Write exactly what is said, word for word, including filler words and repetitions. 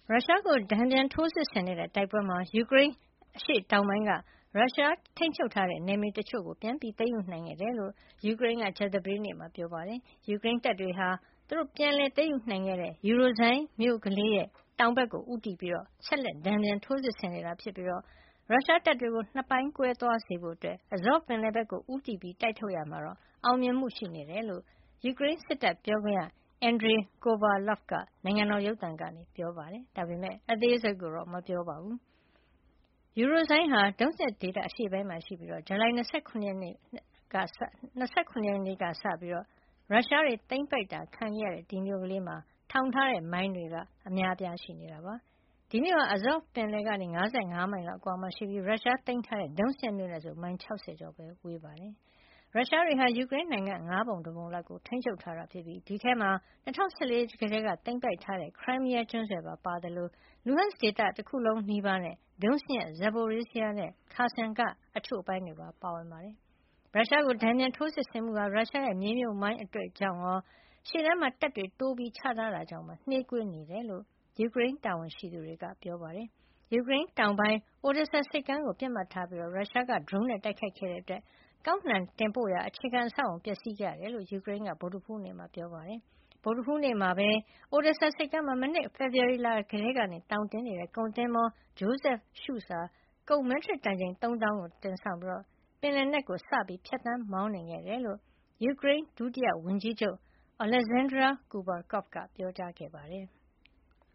ရုရှားကိုတန်ပြန်ထိုးစစ်ဆင်နေတဲ့တိုက်ပွဲမှာယူကရိန်းအရှေ့တောင်ပိုင်းကရုရှားထိန်းချုပ်ထားတဲ့နယ်မြေတချို့ကိုပြန်ပြီးသိမ်းယူနိုင်ခဲ့တယ်လို့ယူကရိန်းကကြာသပတေးနေ့မှာပြောပါတယ်။ယူကရိန်းတပ်တွေဟာသူတို့ပြန်လည်သိမ်းယူနိုင်ခဲ့တဲ့ယူရိုဇိုင်းမြို့ကလေးရဲ့တောင်ဘက်ကိုဦးတည်ပြီးဆက်လက်တန်ပြန်ထိုးစစ်ဆင်နေတာဖြစ်ပြီးရုရှားတပ်တွေကိုနှစ်ပိုင်းကွဲသွားစေဖို့Azov ပင်လယ်ဘက်ကိုဦးတည်ပြီးတိုက်ထုတ်ရာမှာအောင်မြင်မှုရှိနေတယ်လို့ယူကရိန်းစစ်တပ်ပြောခွင့်ရAndriy Kovaliov ကနိုင်ငံတော်ရုပ်သံကနေပြောပါတယ်။ဒါပေမယ့်အသေးစိတ်ကိုတော့မပြောပါဘူး။ယူရိုဇိုင်းဟာ Donetsk ဒေသအရှေ့ပိုင်းမှာရှိပြီးဇူလိုင်၂၇ ရက်နေ့ကစပြီးရုရှားတွေသိမ်းပိုက်တာခံခဲ့ရတဲ့ဒီမြို့ကလေးမှာထောင်ထားတဲ့မိုင်းတွေကအများအပြားရှိနေတာပါ။ဒီမြို့ဟာ Azov ပင်လယ်ကနေ၅၅မိုင်လောက်အကွာမှာရှိပြီးရုရှားသိမ်းထားတဲ့ Donetsk မြို့နဲ့ဆိုမိုင်၆၀ကျော်ပဲဝေးပါတယ်။ရုရှားတွေဟာယူကရိန်းနိုင်ငံငါးပုံတစ်ပုံလောက်ကိုထိန်းချုပ်ထားတာဖြစ်ပြီးဒီထဲမှာ၂၀၁၄ကတည်းကသိမ်းပိုက်ထားတဲ့ Crimea ကျွန်းဆွယ်ပါပါသလို Luhansk ဒေသတခုလုံးနီးပါးနဲ့ Donetsk ရဲ့ Zaporizhzhia နဲ့ Kherson ကအချို့အပိုင်းတွေပါပါဝင်ပါတယ်။ရုရှားကိုတန်ပြန်ထိုးစစ်ဆင်မှုဟာရုရှားရဲ့မြေမြုပ်မိုင်းအတွေ့ကြောင့်ရောရှေ့တန်းမှာတပ်တွေတိုးပြီးချထားတာကြောင့်ပါနှေးကွေးနေတယ်လို့ယူကရိန်းတာဝန်ရှိသူတွေကပြောပါတယ်။ယူကရိန်းတောင်ပိုင်း Odesa ဆိပ်ကမ်းကိုပစ်မှတ်ထားပြီးရုရှားကဒရုန်းနဲ့တိုက်ခိုက်ခဲ့တဲ့အတွက်ကောက်နှံတင်ပို့ရာအခြေခံအဆောက်အအုံပျက်စီးခဲ့ရတယ်လို့ယူကရိန်းကဗုဒ္ဓဟူးနေ့မှာပြောပါတယ်။ဗုဒ္ဓဟူးနေ့မှာပဲ Odesa ဆိပ်ကမ်းမှာမနှစ်ဖေဖေါ်ဝါရီလကတည်းကနေတောင်တင်နေတဲ့ကုန်သင်္ဘော Joseph Schulte ဟာကုန်မက်ထရစ်တန်ချိန်သုံးသောင်းကိုတင်ဆောင်ပြီးပင်လယ်နက်ကိုစပြီးဖြတ်သန်းမောင်းနှင်ခဲ့တယ်လို့ယူကရိန်းဒုတိယဝန်ကြီးချုပ် Oleksandr Kubrakov ကပြောကြားခဲ့ပါတယ်။